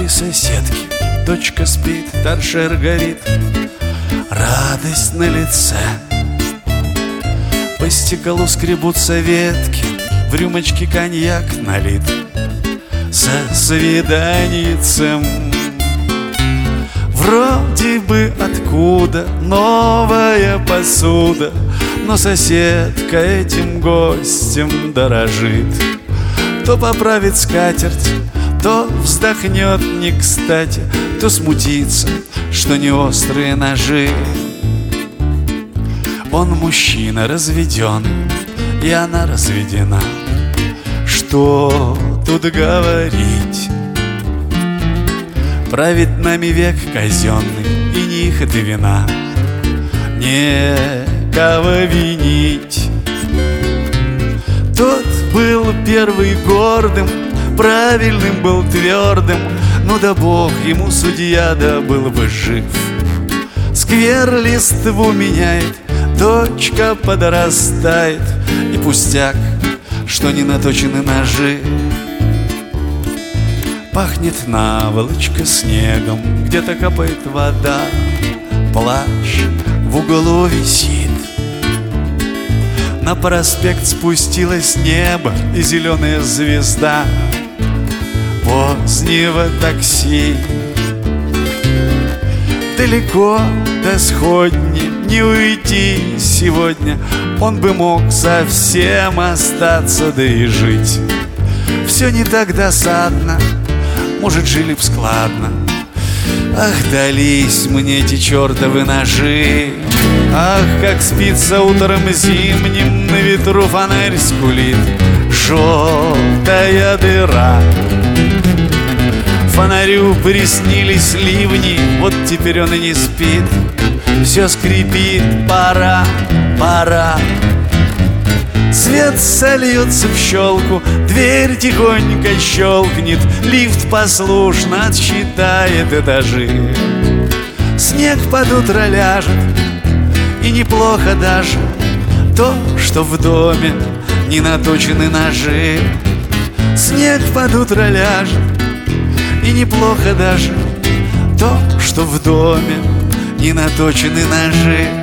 моей соседки дочка спит, торшер горит, радость на лице. По стеклу скребутся ветки, в рюмочке коньяк налит со свиданицем. Вроде бы откуда новая посуда, но соседка этим гостем дорожит. То поправит скатерть, то вздохнет не кстати, то смутится, что не острые ножи. Он мужчина разведен, и она разведена. Что тут говорить? Правит нами век казенный, и ни их это вина, некого винить. Тот был первый гордым, правильным был твердым, ну да Бог ему судья, да был бы жив. Сквер листву меняет, дочка подрастает, и пустяк, что не наточены ножи. Пахнет наволочка снегом, где-то капает вода, плащ в углу висит. На проспект спустилось небо и зеленая звезда позднего такси. Далеко до сходни не уйти сегодня, он бы мог совсем остаться, да и жить. Все не так досадно, может, жили б складно. Ах, дались мне эти чертовы ножи. Ах, как спится утром зимним, на ветру фонарь скулит, желтая дыра. Фонарю приснились ливни, вот теперь он и не спит. Все скрипит, пора, пора. Свет сольется в щелку, дверь тихонько щелкнет, лифт послушно отсчитает этажи. Снег под утро ляжет, и неплохо даже то, что в доме не наточены ножи. Снег под утро ляжет, и неплохо даже то, что в доме не наточены ножи.